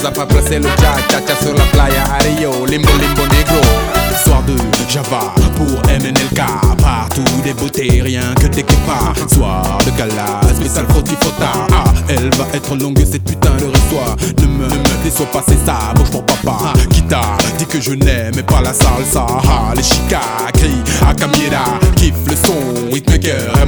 a pas placé le cha-cha-cha sur la playa à Rio. Limbo limbo negro. Soir de Java pour MNLK. Partout des beautés, rien que des kepas. Soir de Calas, spécial fautifota. Ah, elle va être longue cette putain de histoire. Ne me déçois pas, c'est ça, bouge pour papa. Kita dit que je n'aime pas la salsa. Ah, les chicas crient à Camira, kiffe le son, hitmaker.